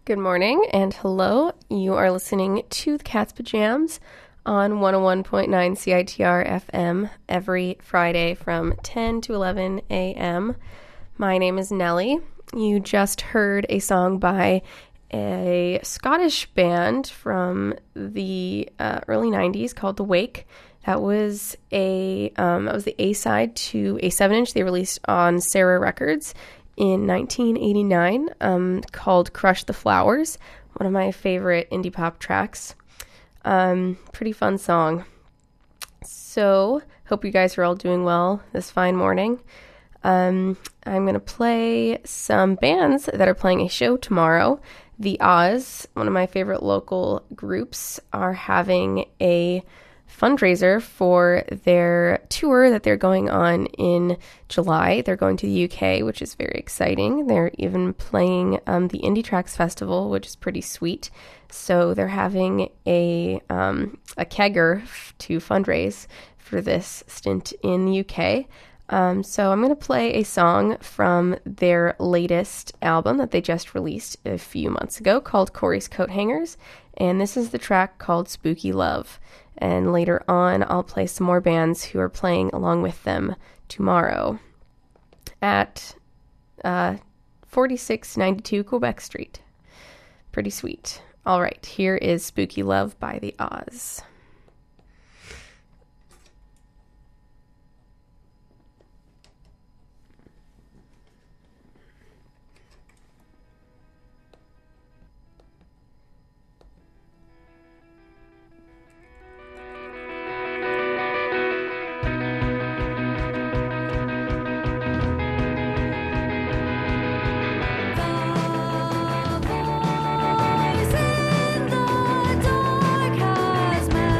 Good morning and hello. You are listening to the Cat's Pajamas on 101.9 CITR FM every Friday from 10 to 11 a.m. My name is Nellie. You just heard a song by a Scottish band from the early 90s called The Wake. That was the A-side to a 7-inch they released on Sarah Records in 1989, called Crush the Flowers, one of my favorite indie pop tracks. Pretty fun song. So, hope you guys are all doing well this fine morning. I'm going to play some bands that are playing a show tomorrow. The Oz, one of my favorite local groups, are having a fundraiser for their tour that they're going on in July. They're going to the UK, which is very exciting. They're even playing the Indie Tracks Festival, which is pretty sweet. So they're having a kegger to fundraise for this stint in the UK. So I'm going to play a song from their latest album that they just released a few months ago called Corey's Coat Hangers. And this is the track called Spooky Love. And later on, I'll play some more bands who are playing along with them tomorrow at 4692 Quebec Street. Pretty sweet. All right, here is Spooky Love by the Oz. Dark has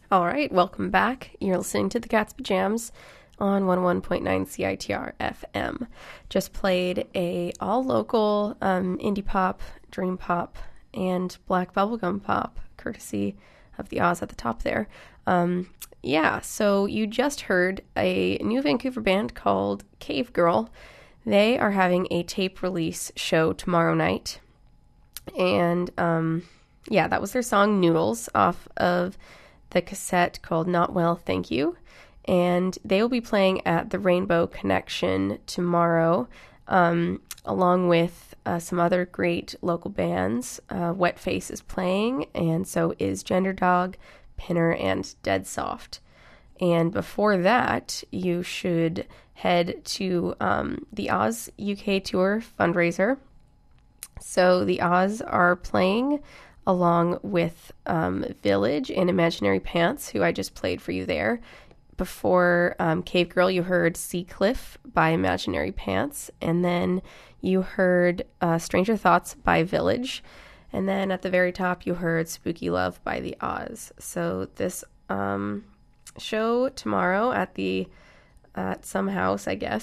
All right, welcome back. You're listening to the Cat's Pajamas on 101.9 CITR FM. Just played a all-local indie pop, dream pop, and black bubblegum pop, courtesy of the Oz at the top there. So you just heard a new Vancouver band called Cave Girl. They are having a tape release show tomorrow night. And that was their song Noodles off of the cassette called Not Well, Thank You. And they will be playing at the Rainbow Connection tomorrow, along with some other great local bands. Wet Face is playing, and so is Gender Dog, Pinner, and Dead Soft. And before that, you should head to the Oz UK Tour fundraiser. So the Oz are playing along with Village and Imaginary Pants, who I just played for you there. Before Cave Girl, you heard Sea Cliff by Imaginary Pants, and then you heard Stranger Thoughts by Village, and then at the very top you heard Spooky Love by the Oz. So this show tomorrow at some house, I guess,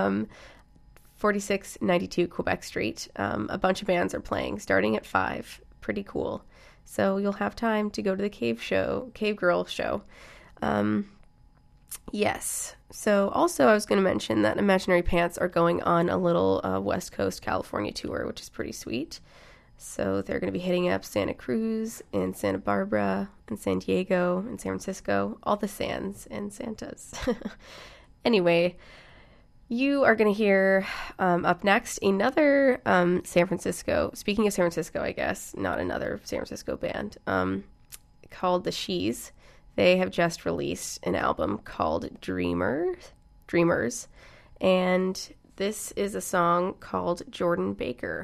4692 Quebec Street. A bunch of bands are playing starting at 5. Pretty cool. So you'll have time to go to the Cave Girl show. Yes. So also I was going to mention that Imaginary Pants are going on a little West Coast California tour, which is pretty sweet. So they're going to be hitting up Santa Cruz and Santa Barbara and San Diego and San Francisco, all the Sans and Santas. Anyway, you are going to hear up next another San Francisco, speaking of San Francisco, I guess, not another San Francisco band, called The Shees. They have just released an album called Dreamers, and this is a song called Jordan Baker.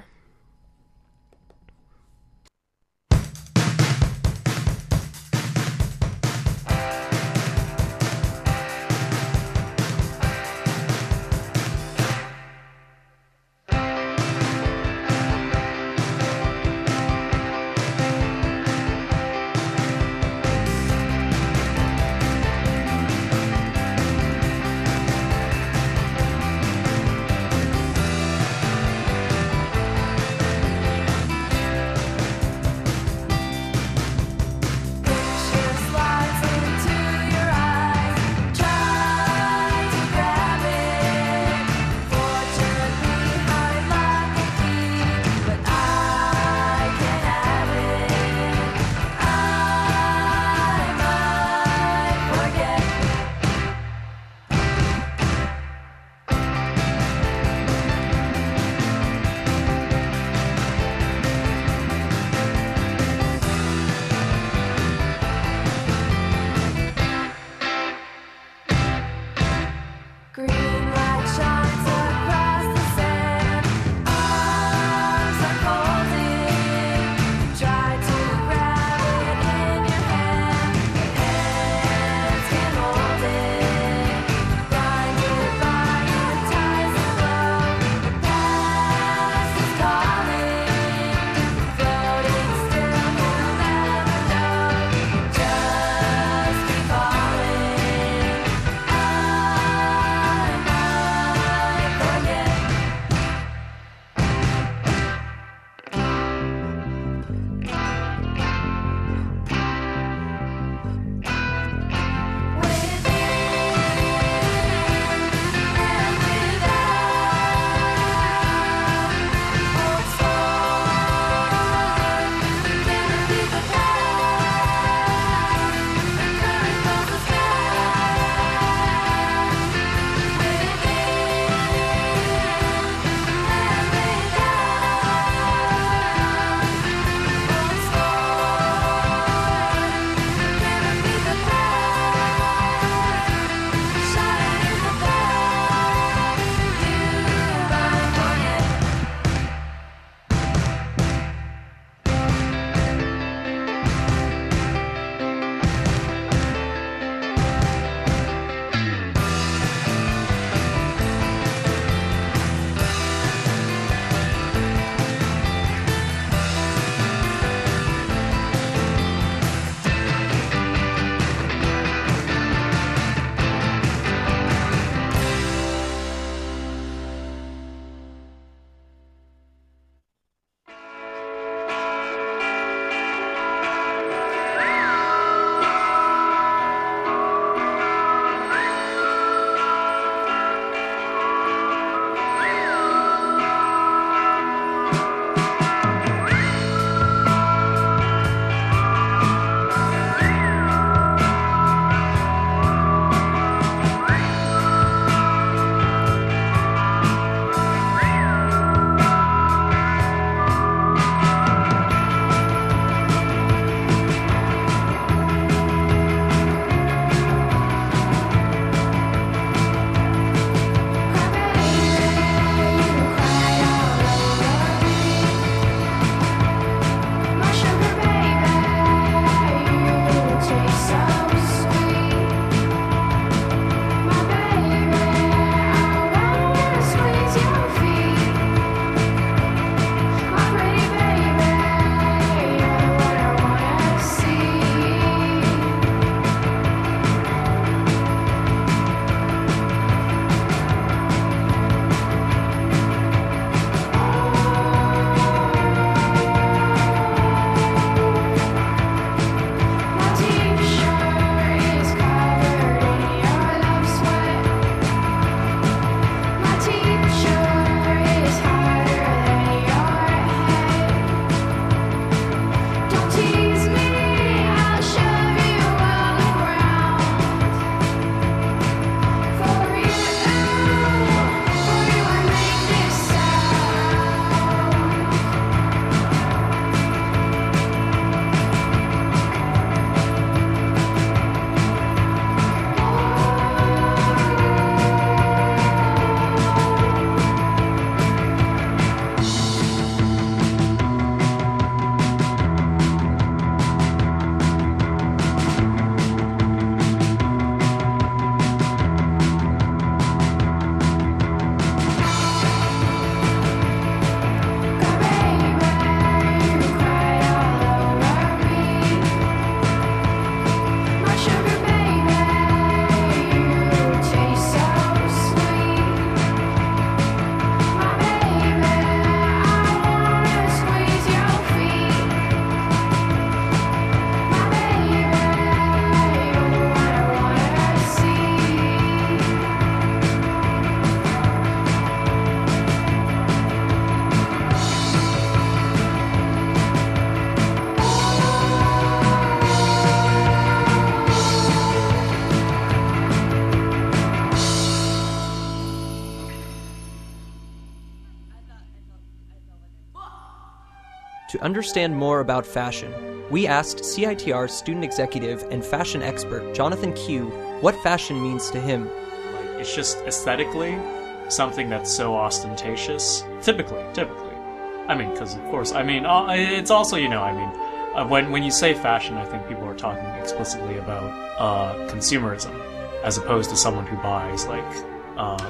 to understand more about fashion, we asked CITR student executive and fashion expert Jonathan Q what fashion means to him. Like, it's just aesthetically something that's so ostentatious. Typically. I mean, because of course, I mean, it's also, when you say fashion, I think people are talking explicitly about consumerism, as opposed to someone who buys all the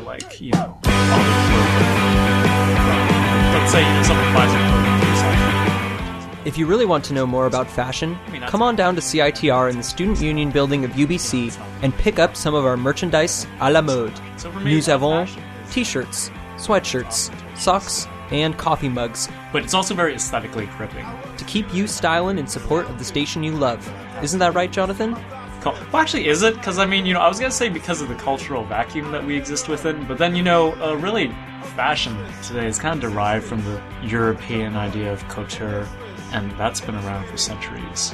clothing. Let's say someone buys a clothing for yourself. If you really want to know more about fashion, come on down to CITR in the Student Union building of UBC and pick up some of our merchandise à la mode. Nous avons t-shirts, sweatshirts, socks, and coffee mugs. But it's also very aesthetically gripping. To keep you styling in support of the station you love. Isn't that right, Jonathan? Well, actually, is it? Because, I was going to say because of the cultural vacuum that we exist within, but then, really, fashion today is kind of derived from the European idea of couture, and that's been around for centuries.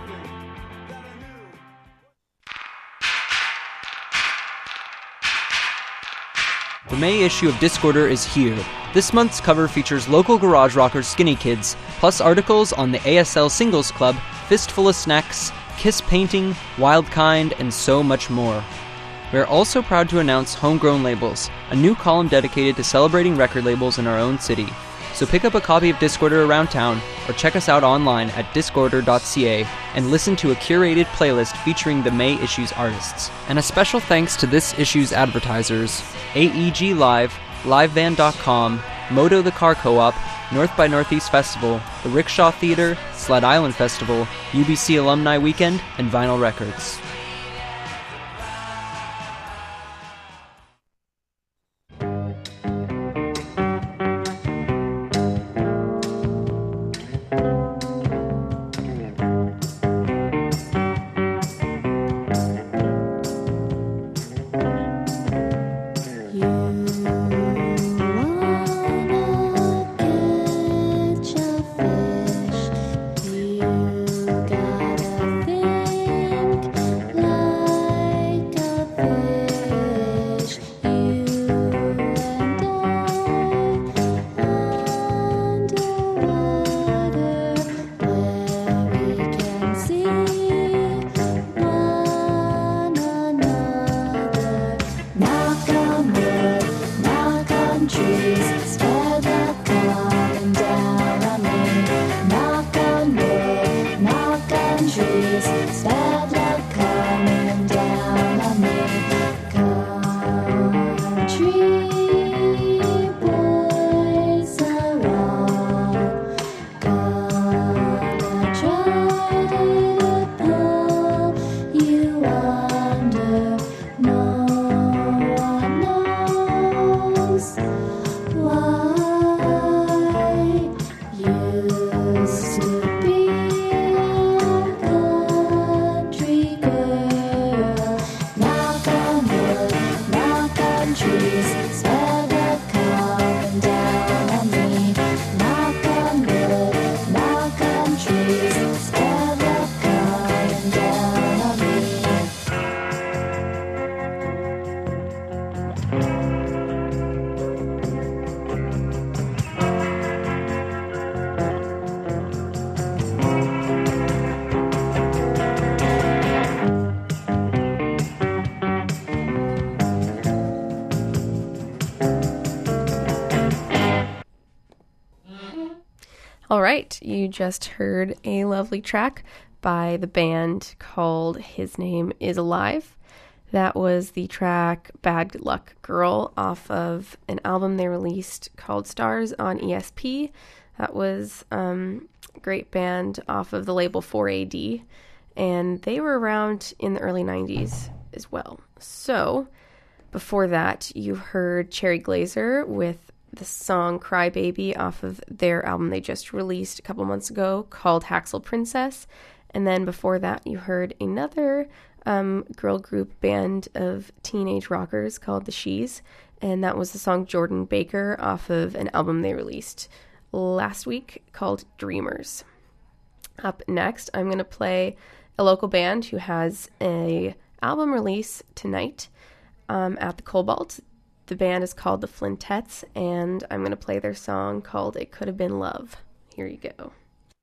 The May issue of Discorder is here. This month's cover features local garage rockers Skinny Kids, plus articles on the ASL Singles Club, Fistful of Snacks, Kiss Painting, Wild Kind, and so much more. We are also proud to announce Homegrown Labels, a new column dedicated to celebrating record labels in our own city. So pick up a copy of Discorder around town, or check us out online at discorder.ca and listen to a curated playlist featuring the May issue's artists. And a special thanks to this issue's advertisers, AEG Live, LiveVan.com, Moto the Car Co-op, North by Northeast Festival, the Rickshaw Theater, Sled Island Festival, UBC Alumni Weekend, and Vinyl Records. All right, you just heard a lovely track by the band called His Name Is Alive. That was the track Bad Luck Girl off of an album they released called Stars on ESP. That was a great band off of the label 4AD, and they were around in the early 90s as well. So before that, you heard Cherry Glazer with the song Cry Baby off of their album they just released a couple months ago called Haxel Princess. And then before that, you heard another girl group band of teenage rockers called The She's, and that was the song Jordan Baker off of an album they released last week called Dreamers. Up next, I'm going to play a local band who has a album release tonight at the Cobalt. The band is called the Flintettes, and I'm going to play their song called It Could Have Been Love. Here you go.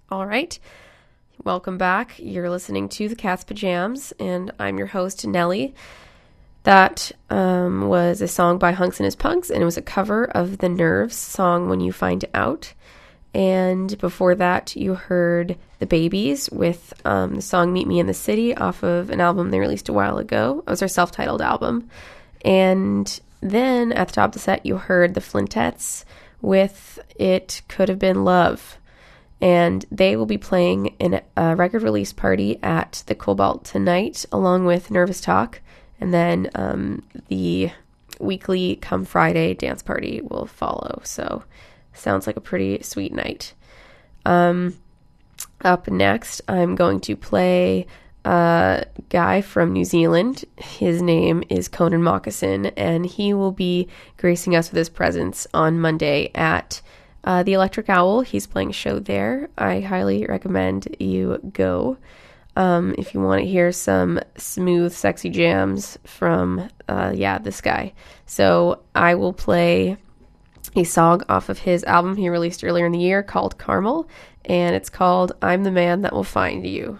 All right. Welcome back. You're listening to The Cat's Pajams, and I'm your host, Nellie. That was a song by Hunks and His Punks, and it was a cover of The Nerves song, When You Find Out. And before that, you heard The Babies with the song Meet Me in the City off of an album they released a while ago. It was their self-titled album. And then at the top of the set, you heard The Flintettes with It Could Have Been Love. And they will be playing in a record release party at the Cobalt tonight, along with Nervous Talk. And then the weekly Come Friday dance party will follow. So sounds like a pretty sweet night. Up next, I'm going to play a guy from New Zealand. His name is Conan Moccasin, and he will be gracing us with his presence on Monday at the Electric Owl. He's playing a show there. I highly recommend you go if you want to hear some smooth, sexy jams from, this guy. So I will play a song off of his album he released earlier in the year called Carmel, and it's called I'm the Man That Will Find You.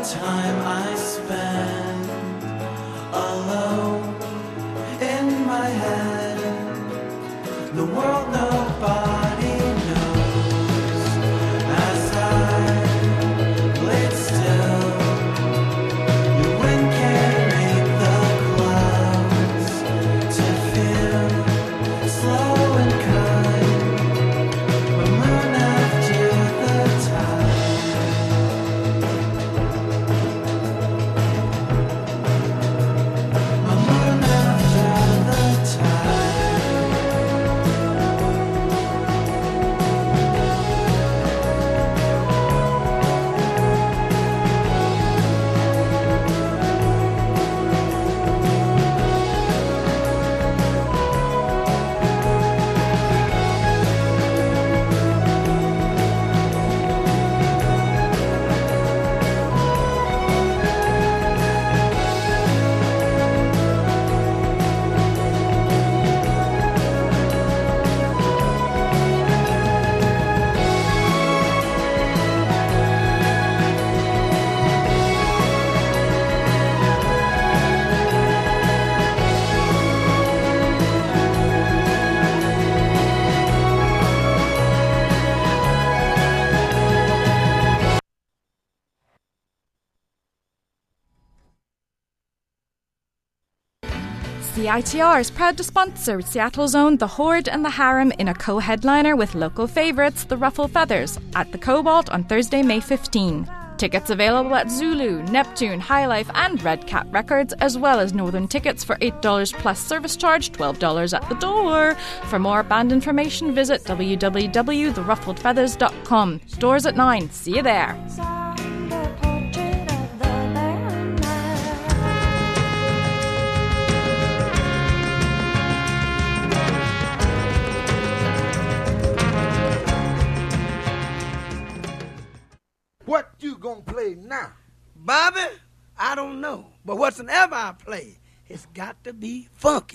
time I spend alone in my head. The world nobody knows as I laid still. Your wind carried the clouds to feel slow and kind. A moon after the tide. A moon after the tide. CITR is proud to sponsor Seattle's own The Horde and the Harem in a co-headliner with local favourites The Ruffled Feathers at the Cobalt on Thursday, May 15. Tickets available at Zulu, Neptune, High Life and Red Cat Records, as well as Northern tickets for $8 plus service charge, $12 at the door. For more band information, visit www.theruffledfeathers.com. Doors at 9. See you there. What you gonna play now? Bobby, I don't know. But whatsoever I play, it's got to be funky.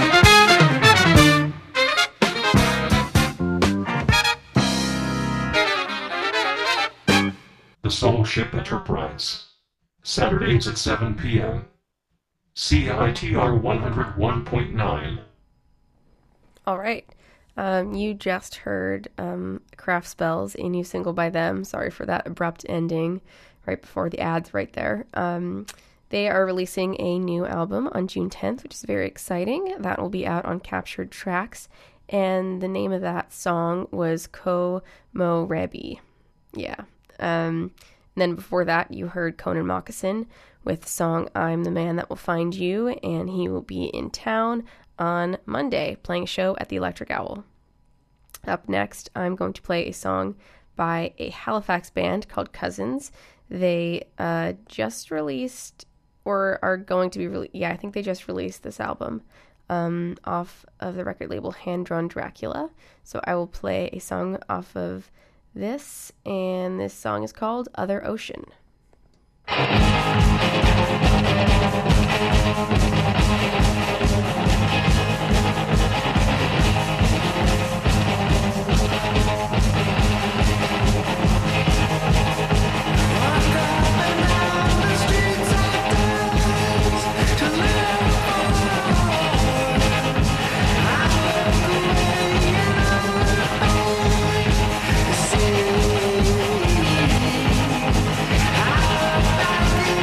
The Soul Ship Enterprise. Saturdays at 7 p.m. CITR 101.9. All right. You just heard Craft Spells, a new single by them. Sorry for that abrupt ending right before the ads right there. They are releasing a new album on June 10th, which is very exciting. That will be out on Captured Tracks. And the name of that song was Ko Mo Rebi. Yeah. And then before that, you heard Conan Moccasin with the song I'm the Man That Will Find You. And he will be in town on Monday playing a show at the Electric Owl. Up next, I'm going to play a song by a Halifax band called Cousins. They just released, or are going to be I think they just released this album off of the record label Hand Drawn Dracula. So I will play a song off of this, and this song is called Other Ocean.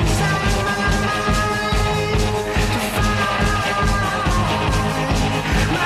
Inside my mind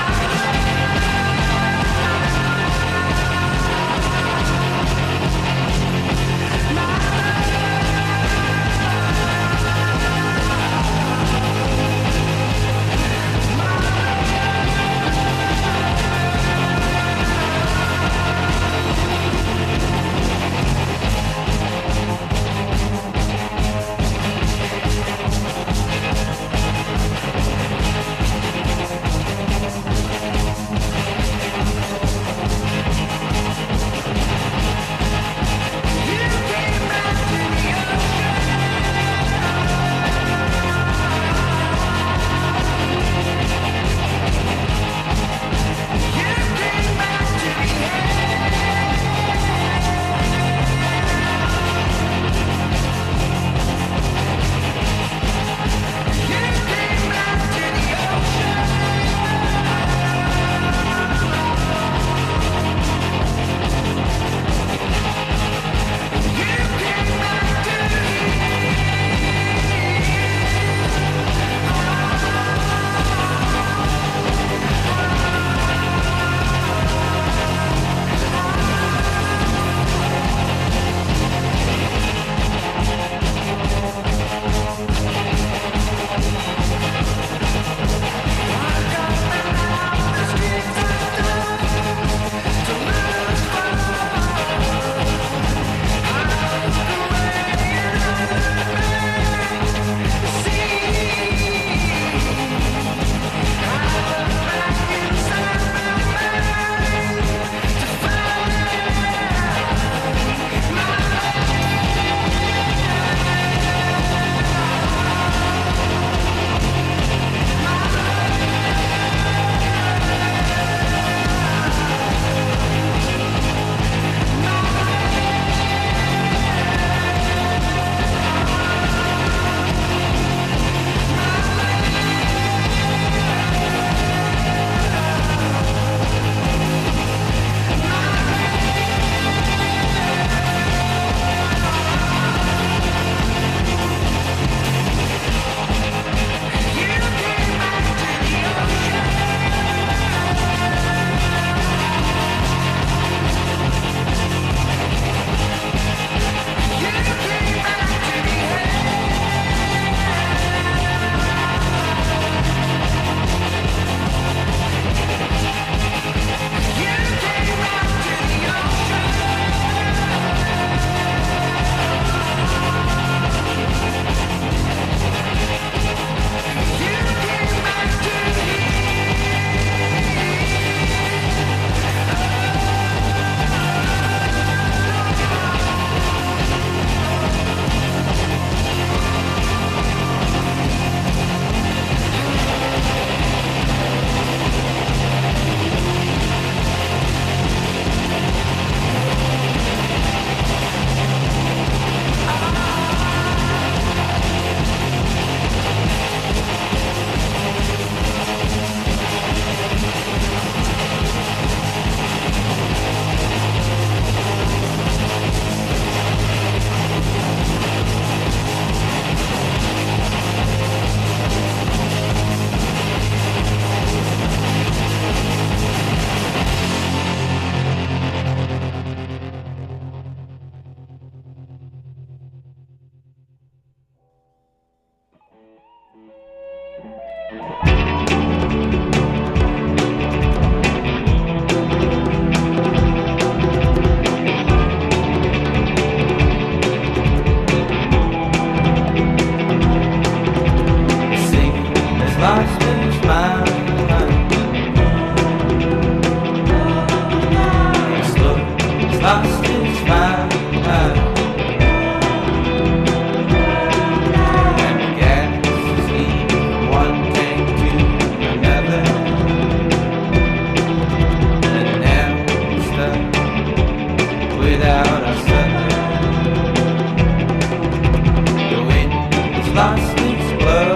lost its glow.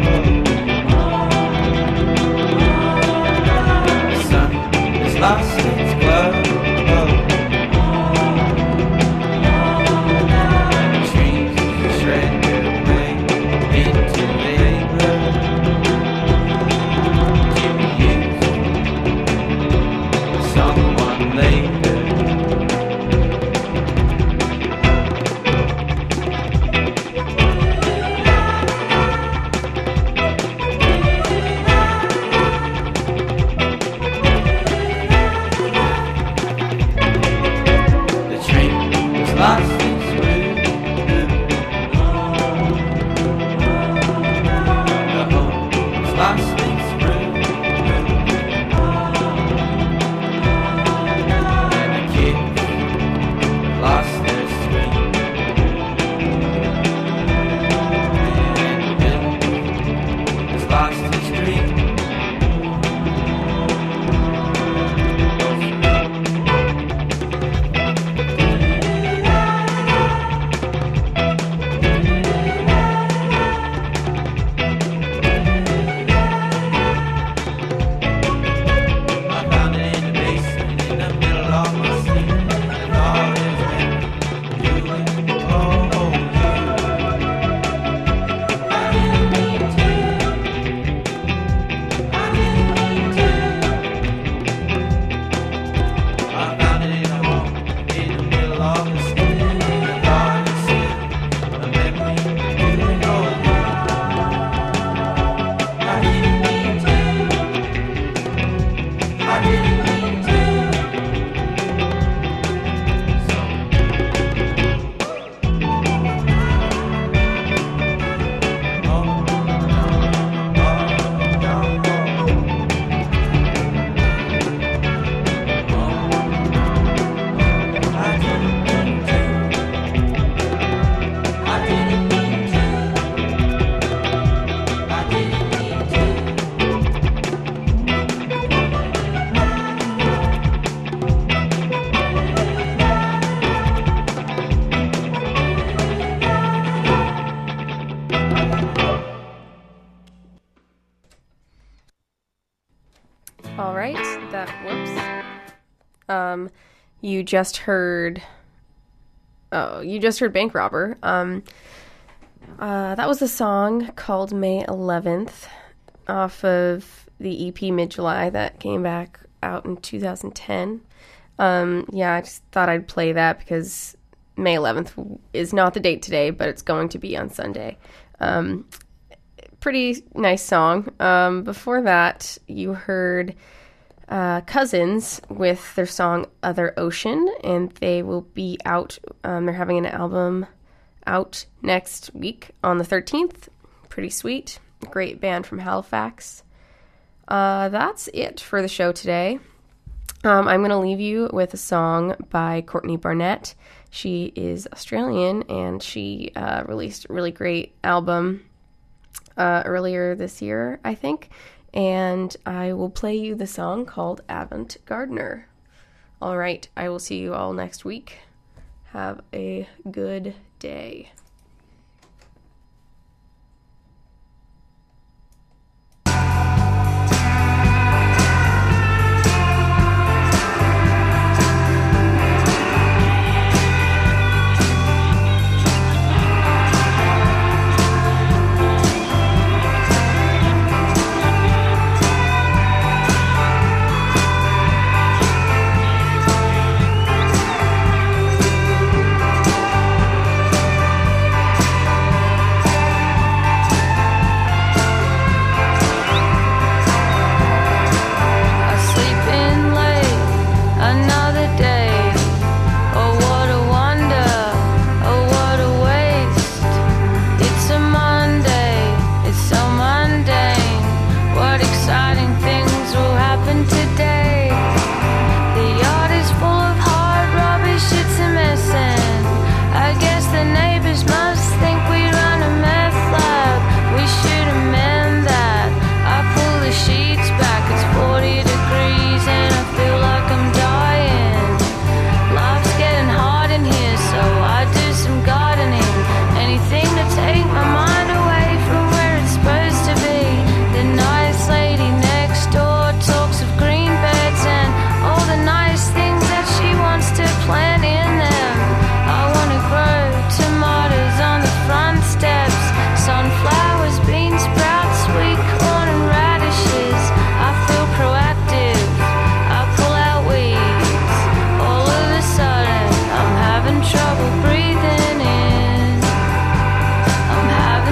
The sun has lost its glow. And the trees shred their way into vapor to be used by someone later. Lost its route. The hope has lost its route. And the kids lost their sweet. And the village has lost its dream. All right, that whoops. You just heard. Oh, you just heard Bank Robber. That was a song called May 11th off of the EP Mid-July that came back out in 2010. Yeah, I just thought I'd play that because May 11th is not the date today, but it's going to be on Sunday. Pretty nice song. Before that, you heard Cousins with their song Other Ocean, and they will be out. They're having an album out next week on the 13th. Pretty sweet. Great band from Halifax. That's it for the show today. I'm going to leave you with a song by Courtney Barnett. She is Australian, and she released a really great album earlier this year, I think. And I will play you the song called Avant Gardener. All right, I will see you all next week. Have a good day.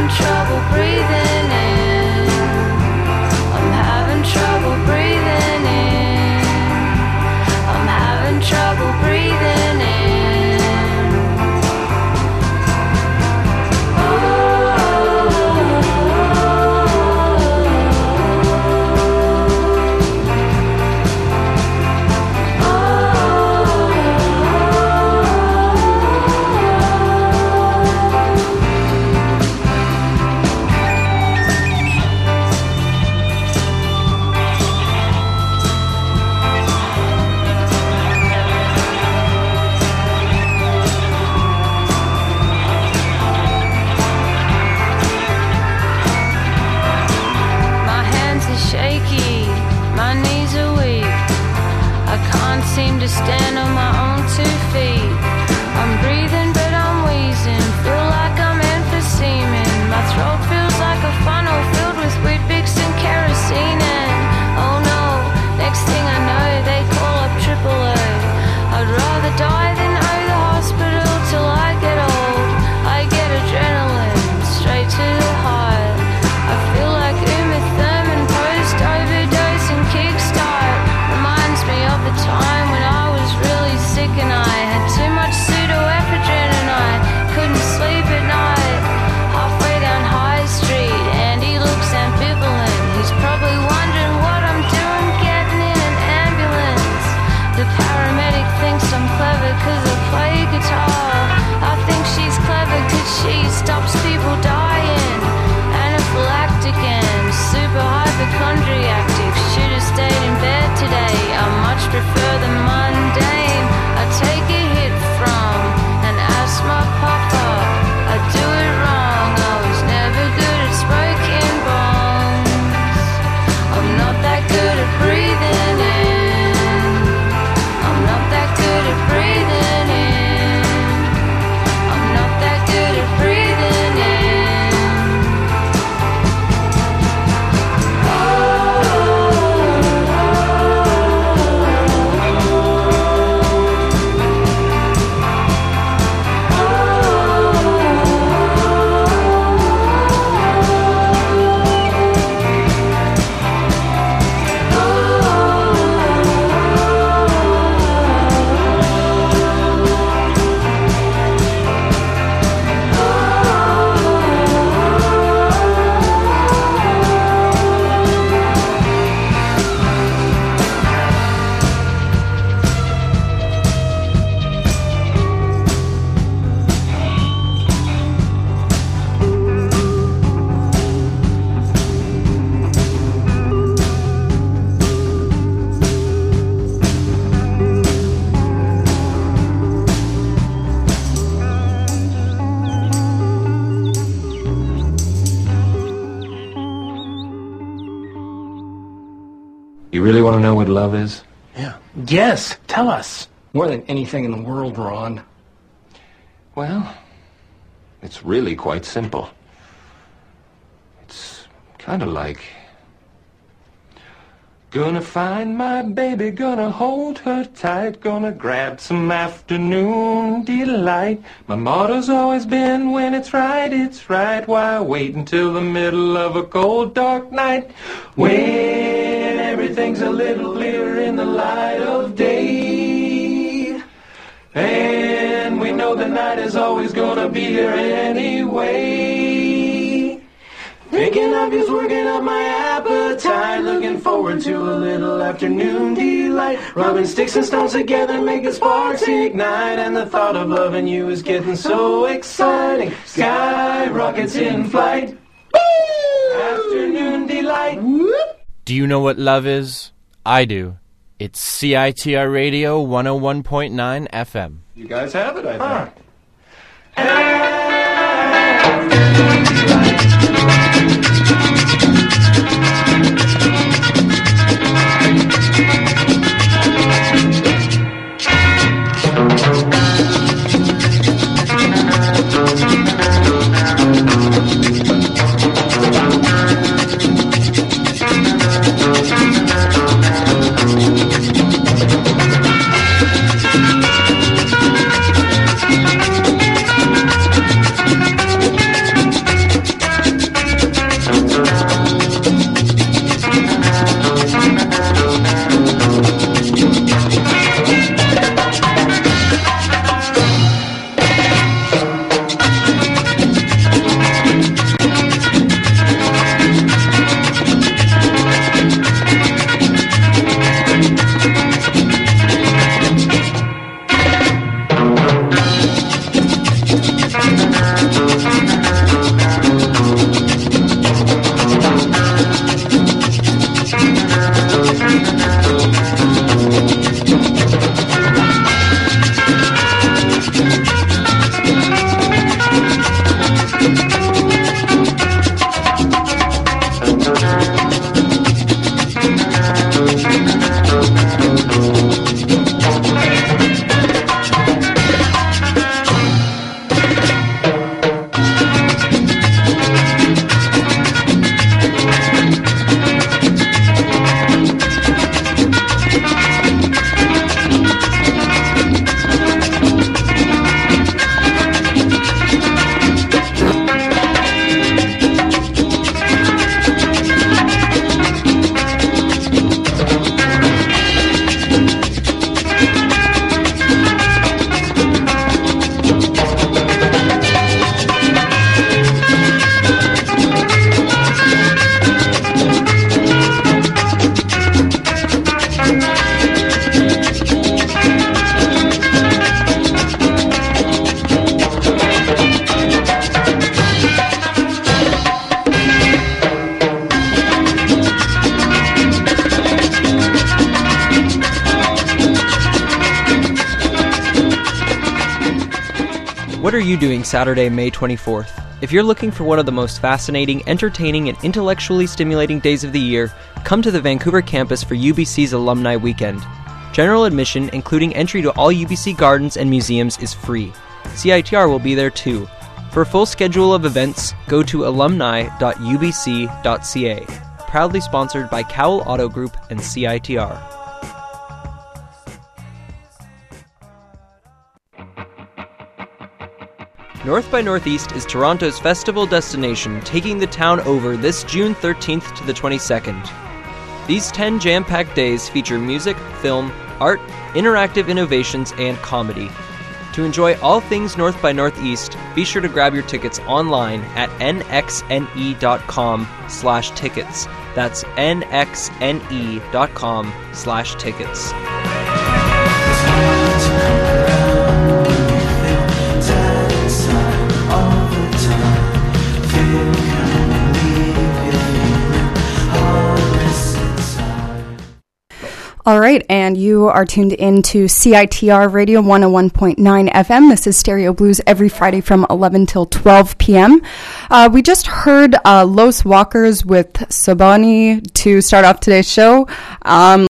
having trouble breathing in. I'm having trouble breathing in. I'm having trouble breathing in. Seem to stand on my own 2 feet. I'm breathing but I'm wheezing. Feel like I'm emphyseming. My throat feels like a funnel filled with Weet-Bix and kerosene. And oh no, next thing I know they call up AAA. I'd rather die than owe the hospital till I get old. I get adrenaline straight to the heart. I feel like Uma Thurman post-overdose and kickstart. Reminds me of the time when I was really sick and I had too much pseudoephedrine and I couldn't sleep at night. Halfway down High Street, Andy looks ambivalent. He's probably wondering what I'm doing getting in an ambulance. The paramedic thinks I'm clever cause I play guitar. I think she's clever cause she stops people dying. Anaphylactic and super hypochondriac. Should've stayed in bed today. I much prefer the mundane. I take a hit from an asthma puffer. I do it wrong. I was never good at smoking bombs. I'm not that good at breathing in. I'm not that good at breathing in. I'm not that good at breathing in. You really want to know what love is? Yeah. Yes, tell us. More than anything in the world, Ron. Well, it's really quite simple. It's kind of like... Gonna find my baby, gonna hold her tight, gonna grab some afternoon delight. My motto's always been, when it's right, why wait until the middle of a cold, dark night? When everything's a little clearer in the light of day. And we know the night is always gonna be here anyway. Thinking of you's working up my appetite. Looking forward to a little afternoon delight. Rubbing sticks and stones together, making sparks ignite. And the thought of loving you is getting so exciting. Skyrockets in flight. Afternoon delight. Do you know what love is? I do. It's CITR Radio 101.9 FM. You guys have it, I think. are you doing Saturday, May 24th? If you're looking for one of the most fascinating, entertaining, and intellectually stimulating days of the year, come to the Vancouver campus for UBC's Alumni Weekend. General admission, including entry to all UBC gardens and museums, is free. CITR will be there too. For a full schedule of events, go to alumni.ubc.ca. Proudly sponsored by Cowell Auto Group and CITR. North by Northeast is Toronto's festival destination, taking the town over this June 13th to the 22nd. These 10 jam-packed days feature music, film, art, interactive innovations, and comedy. To enjoy all things North by Northeast, be sure to grab your tickets online at nxne.com/tickets. That's nxne.com/tickets. All right, and you are tuned in to CITR Radio 101.9 FM. This is Stereo Blues every Friday from 11 till 12 p.m. We just heard Los Walkers with Sobani to start off today's show.